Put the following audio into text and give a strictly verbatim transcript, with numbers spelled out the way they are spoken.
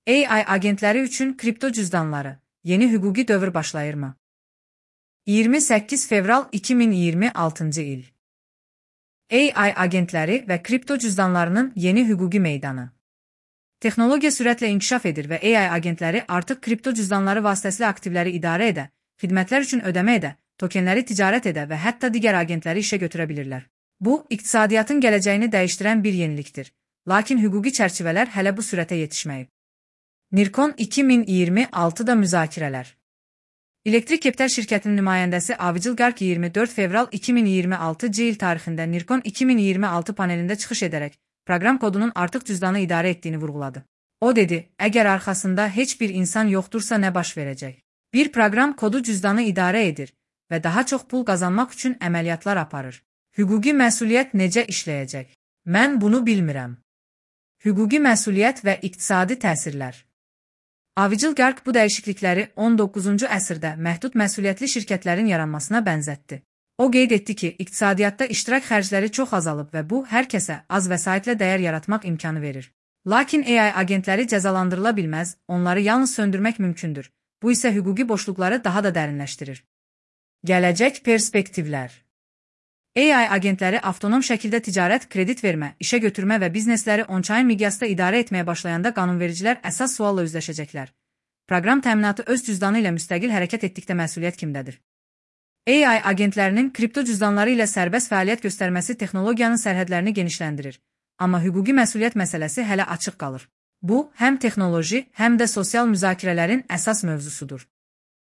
A I agentləri üçün kripto cüzdanları, yeni hüquqi dövr başlayırmı? iyirmi səkkiz fevral iki min iyirmi altıncı il. A I agentləri və kripto cüzdanlarının yeni hüquqi meydanı. Texnologiya sürətlə inkişaf edir və A I agentləri artıq kripto cüzdanları vasitəsilə aktivləri idarə edə, xidmətlər üçün ödəmə edə, tokenləri ticarət edə və hətta digər agentləri işə götürə bilirlər. Bu, iqtisadiyyatın gələcəyini dəyişdirən bir yenilikdir, lakin hüquqi çərçivələr hələ bu sürətə yetişməyib. Nircon iki min iyirmi altıda müzakirələr. Elektrik Capital şirkətinin nümayəndəsi Avigal Garg iyirmi dörd fevral iki min iyirmi altıncı il tarixində Nircon iki min iyirmi altı panelində çıxış edərək, proqram kodunun artıq cüzdanı idarə etdiyini vurğuladı. O dedi, əgər arxasında heç bir insan yoxdursa nə baş verəcək? Bir proqram kodu cüzdanı idarə edir və daha çox pul qazanmaq üçün əməliyyatlar aparır. Hüquqi məsuliyyət necə işləyəcək? Mən bunu bilmirəm. Hüquqi məsuliyyət və iqtisadi təsirlər. Avigal Garg bu dəyişiklikləri on doqquzuncu əsrdə məhdud məsuliyyətli şirkətlərin yaranmasına bənzətdi. O qeyd etdi ki, iqtisadiyyatda iştirak xərcləri çox azalıb və bu, hər kəsə az vəsaitlə dəyər yaratmaq imkanı verir. Lakin A I agentləri cəzalandırıla bilməz, onları yalnız söndürmək mümkündür. Bu isə hüquqi boşluqları daha da dərinləşdirir. Gələcək perspektivlər. A I agentləri avtonom şəkildə ticarət, kredit vermə, işə götürmə və biznesləri on-chain miqyasda idarə etməyə başlayanda qanunvericilər əsas sualla üzləşəcəklər. Proqram təminatı öz cüzdanı ilə müstəqil hərəkət etdikdə məsuliyyət kimdədir? A I agentlərinin kripto cüzdanları ilə sərbəst fəaliyyət göstərməsi texnologiyanın sərhədlərini genişləndirir, amma hüquqi məsuliyyət məsələsi hələ açıq qalır. Bu, həm texnoloji, həm də sosial müzakirələrin əsas mövzusudur.